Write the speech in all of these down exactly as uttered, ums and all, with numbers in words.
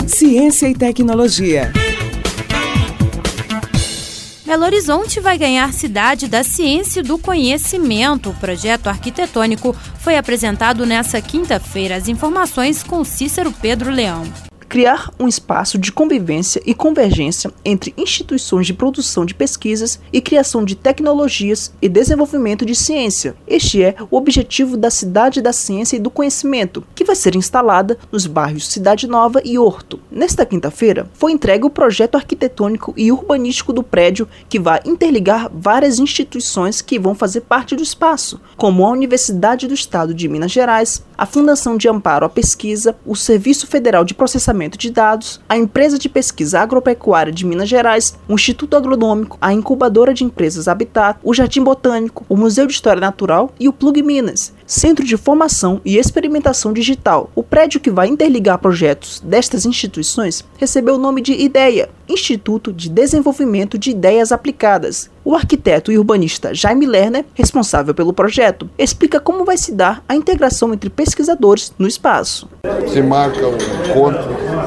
Ciência e tecnologia. Belo Horizonte vai ganhar Cidade da Ciência e do Conhecimento. O projeto arquitetônico foi apresentado nesta quinta-feira. As informações com Cícero Pedro Leão. Criar um espaço de convivência e convergência entre instituições de produção de pesquisas e criação de tecnologias e desenvolvimento de ciência. Este é o objetivo da Cidade da Ciência e do Conhecimento, que vai ser instalada nos bairros Cidade Nova e Horto. Nesta quinta-feira, foi entregue o projeto arquitetônico e urbanístico do prédio, que vai interligar várias instituições que vão fazer parte do espaço, como a Universidade do Estado de Minas Gerais, a Fundação de Amparo à Pesquisa, o Serviço Federal de Processamento de Dados, a Empresa de Pesquisa Agropecuária de Minas Gerais, o Instituto Agronômico, a Incubadora de Empresas Habitat, o Jardim Botânico, o Museu de História Natural e o Plug Minas, Centro de Formação e Experimentação Digital. O prédio que vai interligar projetos destas instituições recebeu o nome de IDEA, Instituto de Desenvolvimento de Ideias Aplicadas. O arquiteto e urbanista Jaime Lerner, responsável pelo projeto, explica como vai se dar a integração entre pesquisadores no espaço. Se marca um encontro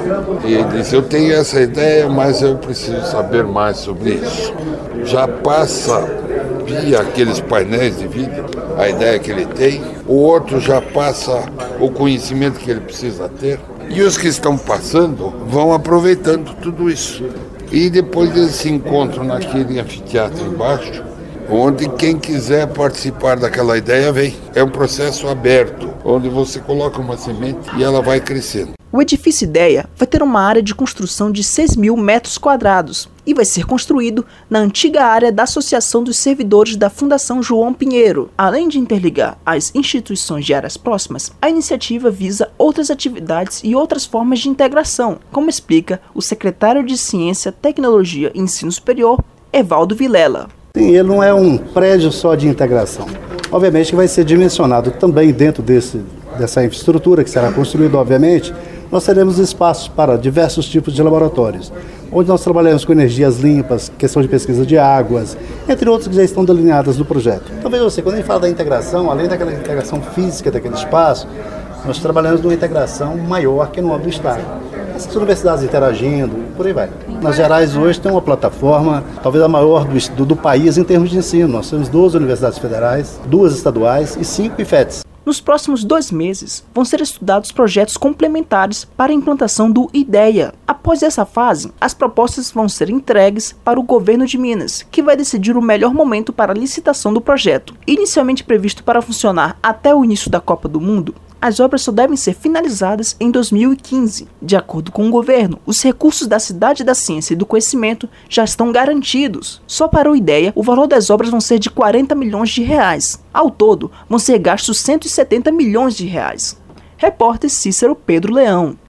e diz: eu tenho essa ideia, mas eu preciso saber mais sobre isso. Já passa via aqueles painéis de vídeo a ideia que ele tem, o outro já passa o conhecimento que ele precisa ter, e os que estão passando vão aproveitando tudo isso. E depois eles se encontram naquele anfiteatro embaixo, onde quem quiser participar daquela ideia vem. É um processo aberto, onde você coloca uma semente e ela vai crescendo. O edifício IDEA vai ter uma área de construção de seis mil metros quadrados e vai ser construído na antiga área da Associação dos Servidores da Fundação João Pinheiro. Além de interligar as instituições de áreas próximas, a iniciativa visa outras atividades e outras formas de integração, como explica o secretário de Ciência, Tecnologia e Ensino Superior, Evaldo Vilela. Sim, ele não é um prédio só de integração. Obviamente que vai ser dimensionado também dentro desse, dessa infraestrutura que será construída, obviamente. Nós teremos espaços para diversos tipos de laboratórios, onde nós trabalhamos com energias limpas, questão de pesquisa de águas, entre outros que já estão delineadas no projeto. Então veja você, quando a gente fala da integração, além daquela integração física daquele espaço, nós trabalhamos numa integração maior que no âmbito do Estado. Essas universidades interagindo, por aí vai. Nas Gerais hoje tem uma plataforma, talvez a maior do, do, do país em termos de ensino. Nós temos doze universidades federais, duas estaduais e cinco I F E Ts. Nos próximos dois meses, vão ser estudados projetos complementares para a implantação do IDEA. Após essa fase, as propostas vão ser entregues para o governo de Minas, que vai decidir o melhor momento para a licitação do projeto. Inicialmente previsto para funcionar até o início da Copa do Mundo, as obras só devem ser finalizadas em dois mil e quinze. De acordo com o governo, os recursos da Cidade da Ciência e do Conhecimento já estão garantidos. Só para o IDEA, o valor das obras vão ser de quarenta milhões de reais. Ao todo, vão ser gastos cento e setenta milhões de reais. Repórter Cícero Pedro Leão.